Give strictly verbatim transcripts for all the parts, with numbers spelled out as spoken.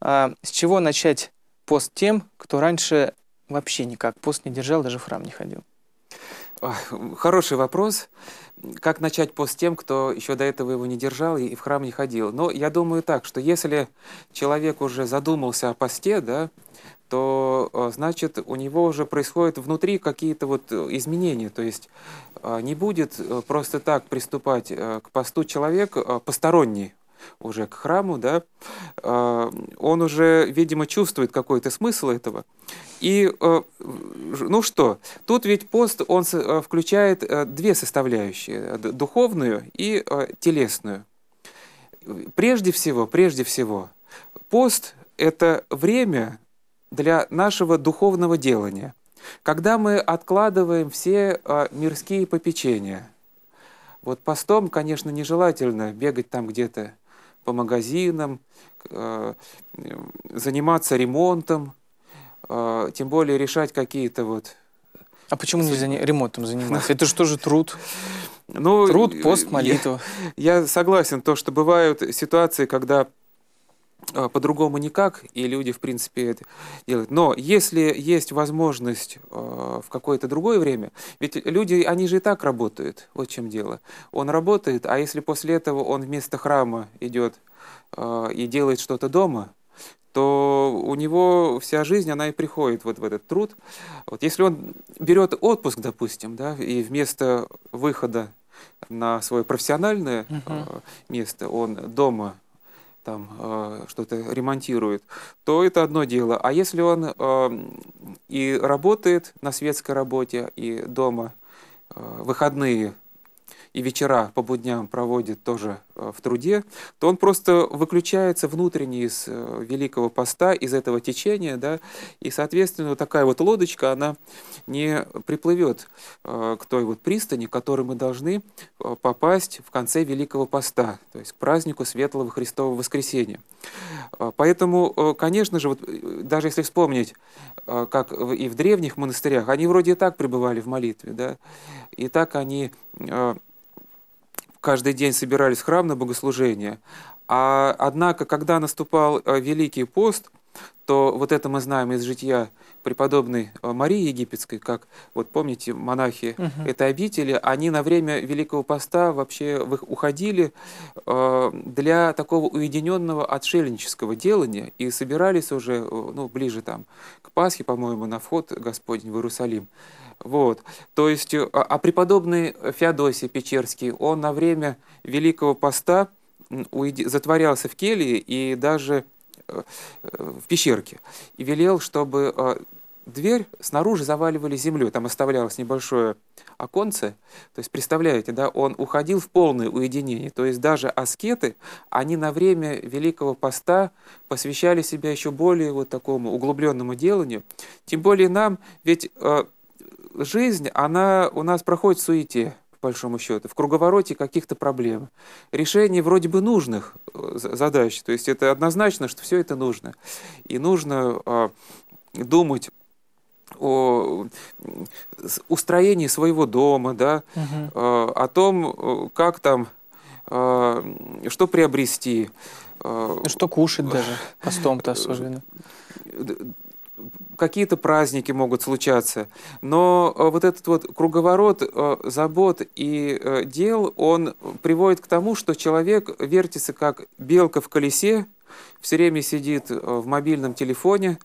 А, с чего начать пост тем, кто раньше вообще никак пост не держал, даже в храм не ходил? Хороший вопрос. Как начать пост тем, кто еще до этого его не держал и в храм не ходил? Но я думаю так, что если человек уже задумался о посте, да, то, значит, у него уже происходят внутри какие-то вот изменения. То есть не будет просто так приступать к посту человек посторонний уже к храму, да, он уже, видимо, чувствует какой-то смысл этого. И, ну что, тут ведь пост, он включает две составляющие, духовную и телесную. Прежде всего, прежде всего, пост – это время для нашего духовного делания, когда мы откладываем все мирские попечения. Вот постом, конечно, нежелательно бегать там где-то по магазинам, заниматься ремонтом, тем более решать какие-то вот... А почему нельзя ремонтом заниматься? Это же тоже труд. Ну, труд, пост, молитва. Я, я согласен, то, что бывают ситуации, когда по-другому никак, и люди, в принципе, это делают. Но если есть возможность э, в какое-то другое время, ведь люди, они же и так работают, вот в чем дело. Он работает, а если после этого он вместо храма идет э, и делает что-то дома, то у него вся жизнь, она и приходит вот в этот труд. Вот если он берет отпуск, допустим, да, и вместо выхода на свое профессиональное uh-huh. э, место он дома там э, что-то ремонтирует, то это одно дело. А если он э, и работает на светской работе, и дома э, выходные и вечера по будням проводит тоже э, в труде, то он просто выключается внутренне из э, Великого Поста, из этого течения, да, и, соответственно, вот такая вот лодочка, она не приплывет э, к той вот пристани, к которой мы должны э, попасть в конце Великого Поста, то есть к празднику Светлого Христового Воскресения. Э, поэтому, э, конечно же, вот, даже если вспомнить, э, как и в древних монастырях, они вроде и так пребывали в молитве, да, и так они... Э, каждый день собирались в храм на богослужение. А, однако, когда наступал Великий пост, то вот это мы знаем из жития преподобной Марии Египетской, как, вот помните, монахи uh-huh. этой обители, они на время Великого поста вообще уходили э, для такого уединенного отшельнического делания и собирались уже, ну, ближе там к Пасхе, по-моему, на вход Господень в Иерусалим. Вот. То есть, а преподобный Феодосий Печерский, он на время Великого поста затворялся в келье и даже в пещерке. И велел, чтобы дверь снаружи заваливали землей. Там оставлялось небольшое оконце. То есть, представляете, да, он уходил в полное уединение. То есть, даже аскеты, они на время Великого поста посвящали себя еще более вот такому углубленному деланию. Тем более нам, ведь... жизнь, она у нас проходит в суете, по большому счету, в круговороте каких-то проблем. Решение вроде бы нужных задач. То есть это однозначно, что все это нужно. И нужно э, думать о устроении своего дома, да, угу. э, о том, как там, э, что приобрести. Э, что кушать даже, постом-то особенно. Какие-то праздники могут случаться, но вот этот вот круговорот забот и дел, он приводит к тому, что человек вертится как белка в колесе, все время сидит в мобильном телефоне,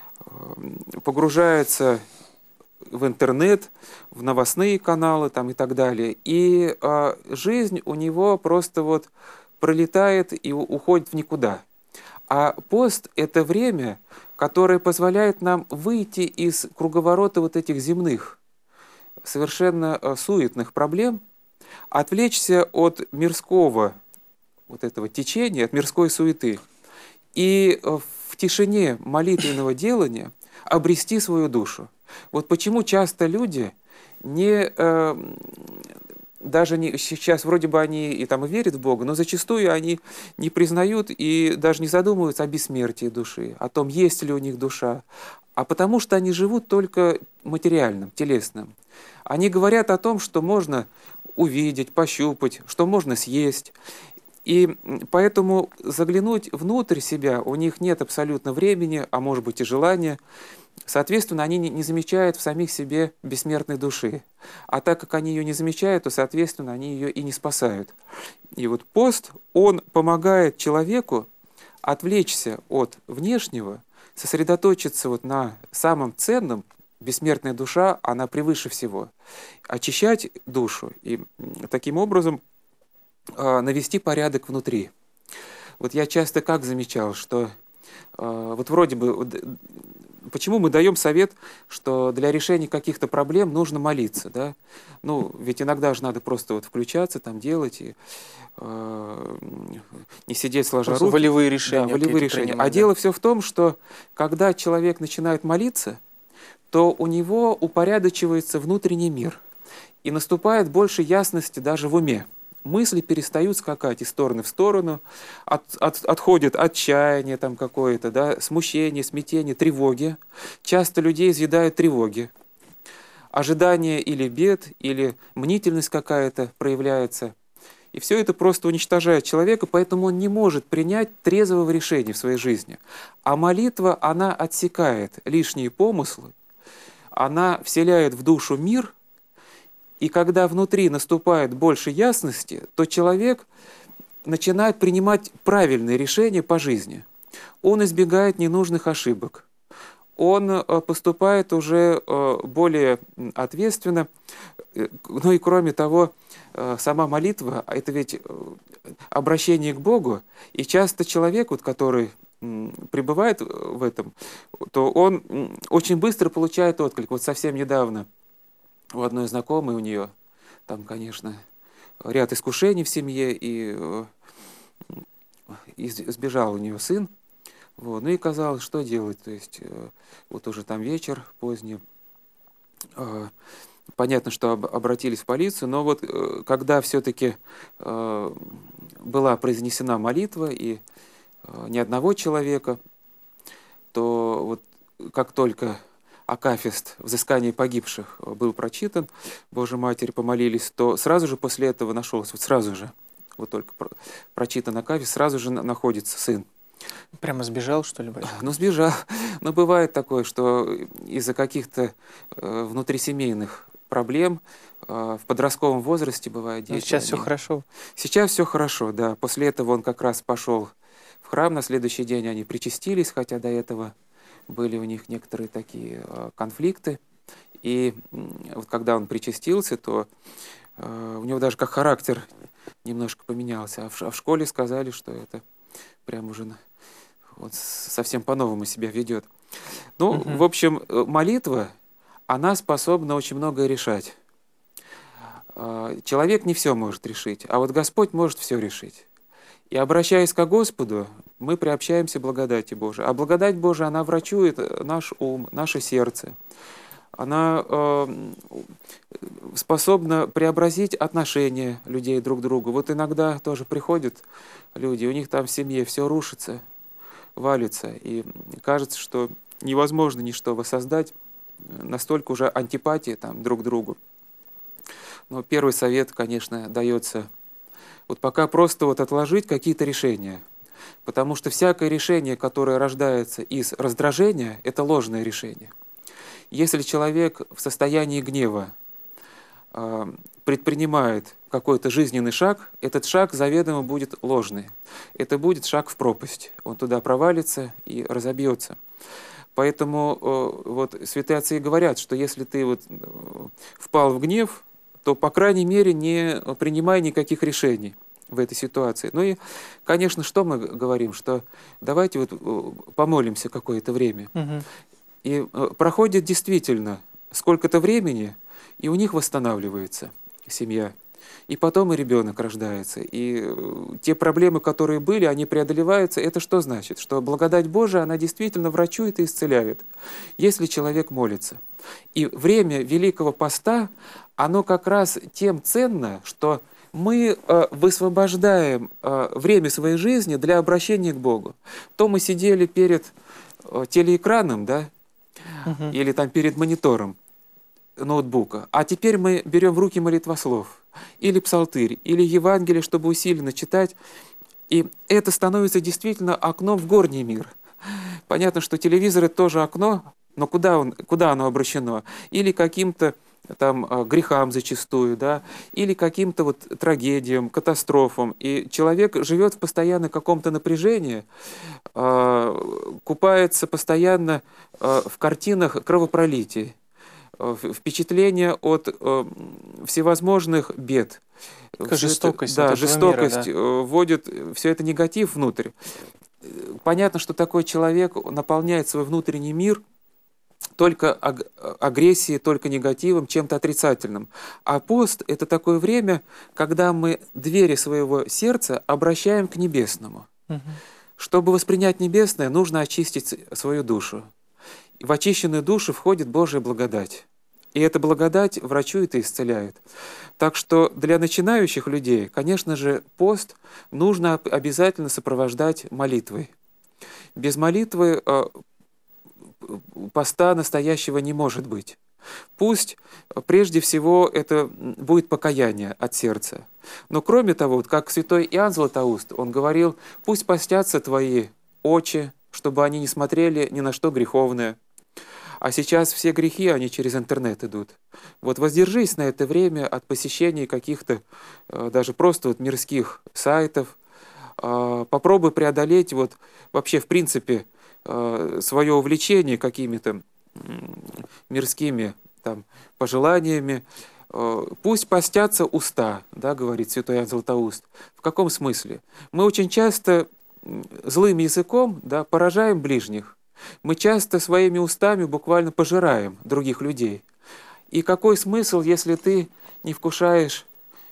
погружается в интернет, в новостные каналы там и так далее. И жизнь у него просто вот пролетает и уходит в никуда. А пост – это время, которое позволяет нам выйти из круговорота вот этих земных, совершенно суетных проблем, отвлечься от мирского вот этого течения, от мирской суеты, и в тишине молитвенного делания обрести свою душу. Вот почему часто люди не... Даже не, сейчас вроде бы они и там и верят в Бога, но зачастую они не признают и даже не задумываются о бессмертии души, о том, есть ли у них душа, а потому что они живут только материальным, телесным. Они говорят о том, что можно увидеть, пощупать, что можно съесть. И поэтому заглянуть внутрь себя у них нет абсолютно времени, а может быть и желания. Соответственно, они не замечают в самих себе бессмертной души. А так как они ее не замечают, то, соответственно, они ее и не спасают. И вот пост, он помогает человеку отвлечься от внешнего, сосредоточиться вот на самом ценном. Бессмертная душа, она превыше всего. Очищать душу и таким образом навести порядок внутри. Вот я часто как замечал, что вот вроде бы, почему мы даем совет, что для решения каких-то проблем нужно молиться, да? Ну, ведь иногда же надо просто вот включаться, там делать и э, не сидеть сложа Просто руки. волевые решения. Да, волевые решения. А да. дело все в том, что когда человек начинает молиться, то у него упорядочивается внутренний мир, и наступает больше ясности даже в уме. Мысли перестают скакать из стороны в сторону, от, от, отходит отчаяние там какое-то, да, смущение, смятение, тревоги. Часто людей изъедают тревоги. Ожидание или бед, или мнительность какая-то проявляется. И все это просто уничтожает человека, поэтому он не может принять трезвого решения в своей жизни. А молитва, она отсекает лишние помыслы, она вселяет в душу мир, и когда внутри наступает больше ясности, то человек начинает принимать правильные решения по жизни. Он избегает ненужных ошибок. Он поступает уже более ответственно. Ну и кроме того, сама молитва – это ведь обращение к Богу. И часто человек, вот, который пребывает в этом, то он очень быстро получает отклик. Вот совсем недавно у одной знакомой, у нее там, конечно, ряд искушений в семье, и, и сбежал у нее сын. Вот. Ну и казалось, что делать? То есть вот уже там вечер поздний. Понятно, что обратились в полицию, но вот когда все-таки была произнесена молитва, и ни одного человека, то вот как только акафист взыскания погибших был прочитан, Божьей Матери помолились, то сразу же после этого нашелся, вот сразу же, вот только прочитан акафист, сразу же находится сын. Прямо сбежал, что ли, батюшка? Ну, сбежал. Но бывает такое, что из-за каких-то э, внутрисемейных проблем э, в подростковом возрасте бывает дети. Но сейчас они... все хорошо. Сейчас все хорошо, да. После этого он как раз пошел в храм, на следующий день они причастились, хотя до этого были у них некоторые такие э, конфликты. И э, вот когда он причастился, то э, у него даже как характер немножко поменялся. А в, а в школе сказали, что это прям уже вот совсем по-новому себя ведет. Ну, Угу. в общем, молитва, она способна очень многое решать. Человек не все может решить, а вот Господь может все решить. И обращаясь к Господу, мы приобщаемся к благодати Божией. А благодать Божия, она врачует наш ум, наше сердце. Она э, способна преобразить отношения людей друг к другу. Вот иногда тоже приходят люди, у них там в семье все рушится, валится, и кажется, что невозможно ничто воссоздать, настолько уже антипатия там друг к другу. Но первый совет, конечно, дается вот пока просто вот отложить какие-то решения, потому что всякое решение, которое рождается из раздражения, это ложное решение. Если человек в состоянии гнева э, предпринимает какой-то жизненный шаг, этот шаг заведомо будет ложный. Это будет шаг в пропасть. Он туда провалится и разобьется. Поэтому э, вот святые отцы говорят, что если ты вот, э, впал в гнев, то, по крайней мере, не принимай никаких решений в этой ситуации. Ну и, конечно, что мы говорим? Что давайте вот э, помолимся какое-то время. Угу. И проходит действительно сколько-то времени, и у них восстанавливается семья. И потом и ребенок рождается. И те проблемы, которые были, они преодолеваются. Это что значит? Что благодать Божия, она действительно врачует и исцеляет, если человек молится. И время Великого Поста, оно как раз тем ценно, что мы высвобождаем время своей жизни для обращения к Богу. То мы сидели перед телеэкраном, да, Угу. или там перед монитором ноутбука. А теперь мы берем в руки молитвослов. или псалтырь, или Евангелие, чтобы усиленно читать. И это становится действительно окном в горний мир. Понятно, что телевизор — это тоже окно, но куда, он, куда оно обращено? Или каким-то там грехам зачастую, да, или каким-то вот трагедиям, катастрофам. И человек живет в постоянно каком-то напряжении, купается постоянно в картинах кровопролитий, впечатления от всевозможных бед. Жестокость. Да, вот жестокость мира, да. вводит все это негатив внутрь. Понятно, что такой человек наполняет свой внутренний мир только агрессией, только негативом, чем-то отрицательным. А пост — это такое время, когда мы двери своего сердца обращаем к небесному. Угу. Чтобы воспринять небесное, нужно очистить свою душу. В очищенную душу входит Божья благодать. И эта благодать врачует и исцеляет. Так что для начинающих людей, конечно же, пост нужно обязательно сопровождать молитвой. Без молитвы поста настоящего не может быть. Пусть прежде всего это будет покаяние от сердца. Но кроме того, вот как святой Иоанн Златоуст, он говорил: пусть постятся твои очи, чтобы они не смотрели ни на что греховное. А сейчас все грехи, они через интернет идут. Вот воздержись на это время от посещения каких-то даже просто вот мирских сайтов. Попробуй преодолеть вот вообще в принципе свое увлечение какими-то мирскими там пожеланиями. Пусть постятся уста, да, говорит святой Иоанн Златоуст. В каком смысле? Мы очень часто злым языком, да, поражаем ближних. Мы часто своими устами буквально пожираем других людей. И какой смысл, если ты не вкушаешь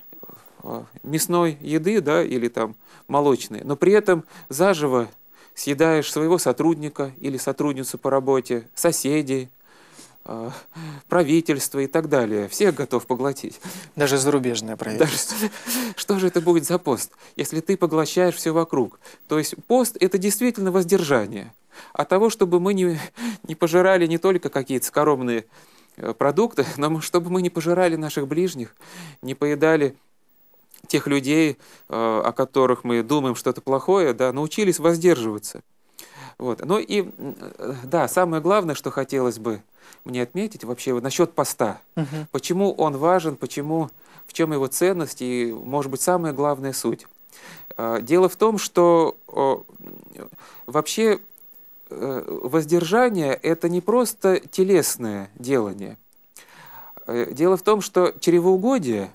мясной еды, да, или там молочной, но при этом заживо съедаешь своего сотрудника или сотрудницу по работе, соседей, правительство и так далее. Всех готов поглотить. Даже зарубежное правительство. Даже, что же это будет за пост, если ты поглощаешь все вокруг? То есть пост — это действительно воздержание. От того, чтобы мы не, не пожирали не только какие-то скоромные продукты, но чтобы мы не пожирали наших ближних, не поедали тех людей, о которых мы думаем что-то плохое, да, научились воздерживаться. Вот. Ну и, да, самое главное, что хотелось бы мне отметить вообще вот насчет поста. Угу. Почему он важен, почему, в чем его ценность и, может быть, самая главная суть. Дело в том, что вообще воздержание — это не просто телесное делание. Дело в том, что чревоугодие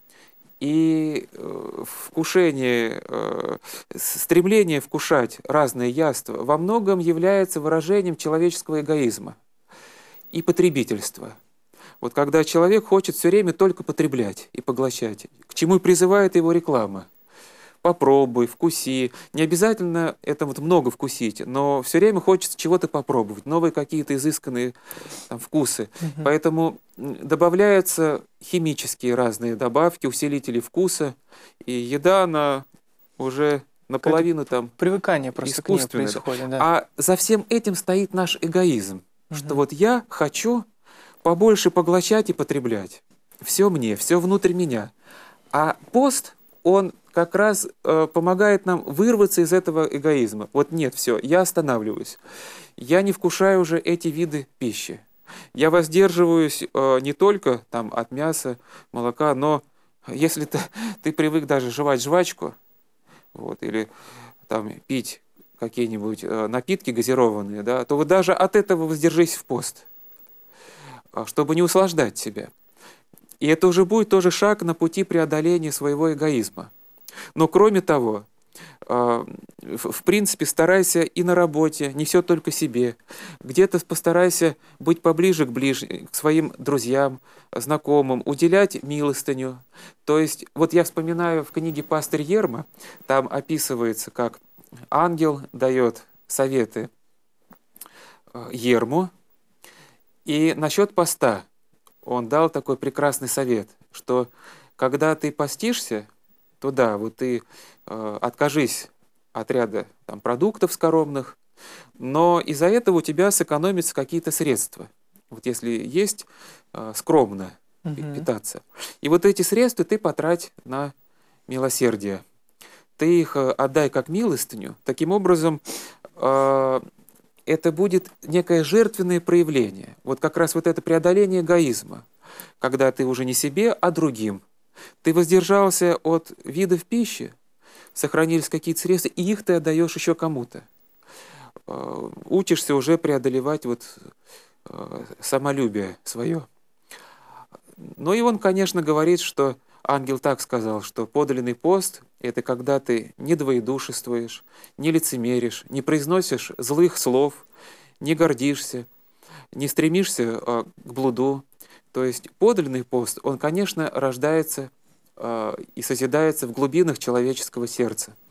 и вкушение, стремление вкушать разные яства во многом является выражением человеческого эгоизма и потребительства. Вот когда человек хочет все время только потреблять и поглощать, к чему и призывает его реклама. Попробуй, вкуси. Не обязательно это вот много вкусить, но все время хочется чего-то попробовать, новые какие-то изысканные там вкусы. Угу. Поэтому добавляются химические разные добавки, усилители вкуса, и еда, она уже наполовину там привыкание просто к ней происходит. Да. А за всем этим стоит наш эгоизм, угу. что вот я хочу побольше поглощать и потреблять. Все мне, все внутрь меня. А пост, он как раз э, помогает нам вырваться из этого эгоизма. Вот нет, все, я останавливаюсь. Я не вкушаю уже эти виды пищи. Я воздерживаюсь э, не только там, от мяса, молока, но если ты, ты привык даже жевать жвачку, вот, или там, пить какие-нибудь э, напитки газированные, да, то вот даже от этого воздержись в пост, чтобы не услаждать себя. И это уже будет тоже шаг на пути преодоления своего эгоизма. Но кроме того, в принципе, старайся и на работе, не все только себе. Где-то постарайся быть поближе к, ближ... к своим друзьям, знакомым, уделять милостыню. То есть, вот я вспоминаю в книге «Пастырь Ерма», там описывается, как ангел дает советы Ерму. И насчет поста он дал такой прекрасный совет, что когда ты постишься, то да, вот ты э, откажись от ряда там, продуктов скоромных, но из-за этого у тебя сэкономятся какие-то средства. Вот если есть э, скромно, Мгм. питаться. И вот эти средства ты потрать на милосердие. Ты их э, отдай как милостыню. Таким образом, э, это будет некое жертвенное проявление. Вот как раз вот это преодоление эгоизма, когда ты уже не себе, а другим. Ты воздержался от видов пищи, сохранились какие-то средства, и их ты отдаешь еще кому-то. Э, Учишься уже преодолевать вот э, самолюбие свое. Ну и он, конечно, говорит, что ангел так сказал, что подлинный пост — это когда ты не двоедушествуешь, не лицемеришь, не произносишь злых слов, не гордишься, не стремишься а, к блуду. То есть подлинный пост, он, конечно, рождается а, и созидается в глубинах человеческого сердца.